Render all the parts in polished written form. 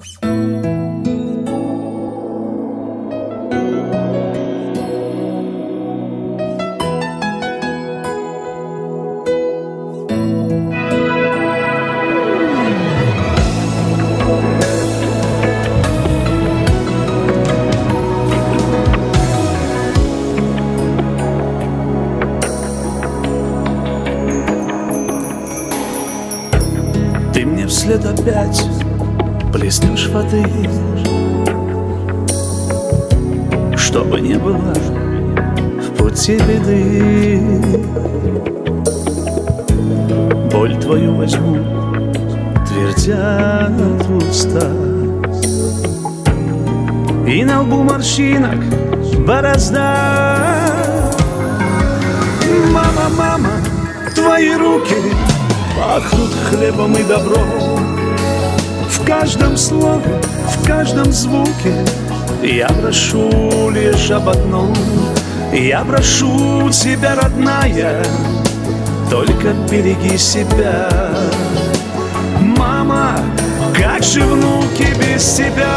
Ты мне вслед опять плеснешь воды, чтобы не было в пути беды. Боль твою возьму, твердят уста, и на лбу морщинок борозда. Мама, мама, твои руки пахнут хлебом и добром. В каждом слове, в каждом звуке я прошу лишь об одном. Я прошу тебя, родная, только береги себя. Мама, как же внуки без тебя?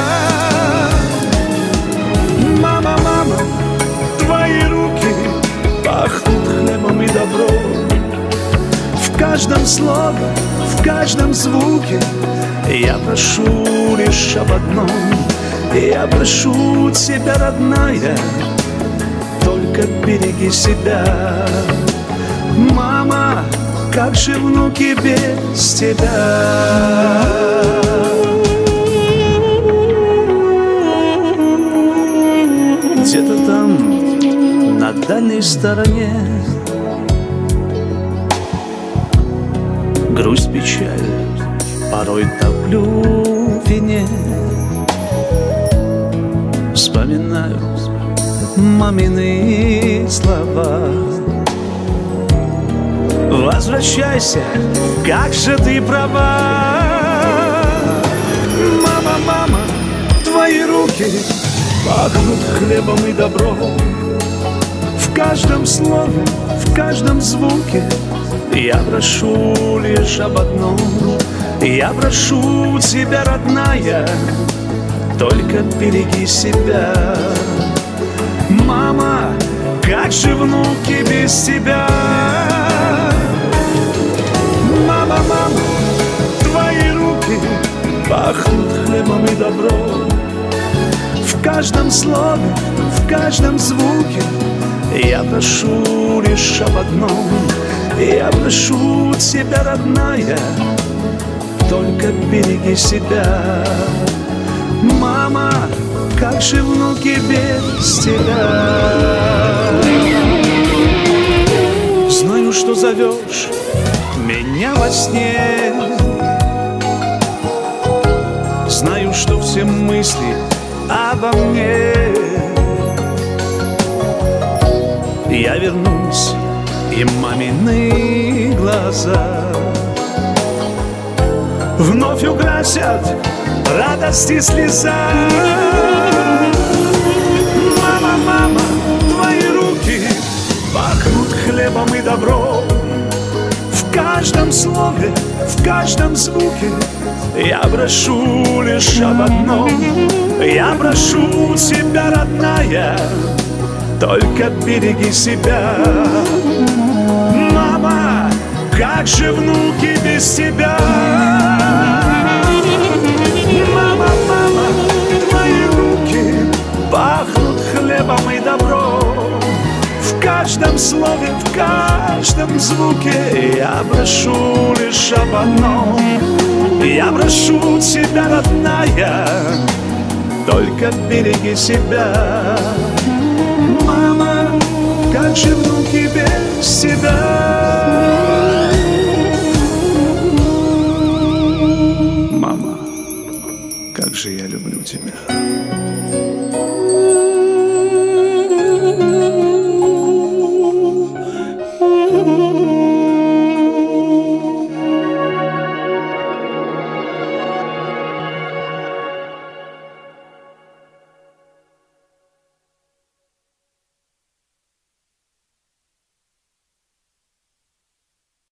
Мама, мама, твои руки пахнут хлебом и добром. В каждом слове, в каждом звуке я прошу лишь об одном. Я прошу тебя, родная, только береги себя. Мама, как же внуки без тебя? Где-то там, на дальней стороне, грусть, печаль порой топлю в вине. Вспоминаю мамины слова: возвращайся, как же ты права. Мама, мама, твои руки пахнут хлебом и добром. В каждом слове, в каждом звуке я прошу лишь об одном. Я прошу тебя, родная, только береги себя. Мама, как же внуки без тебя? Мама, мама, твои руки пахнут хлебом и добром. В каждом слове, в каждом звуке я прошу лишь об одном. Я прошу тебя, родная, только береги себя. Мама, как же внуки без тебя? Знаю, что зовешь меня во сне, знаю, что все мысли обо мне. Я вернусь, и мамины глаза вновь угасят радость и слеза. Мама, мама, твои руки пахнут хлебом и добром. В каждом слове, в каждом звуке я прошу лишь об одном. Я прошу тебя, родная, только береги себя. Мама, как же внуки без тебя? Мама, мама, твои руки пахнут хлебом и добром. В каждом слове, в каждом звуке я прошу лишь об одном. Я прошу тебя, родная, только береги себя. Мама, как же внуки без тебя?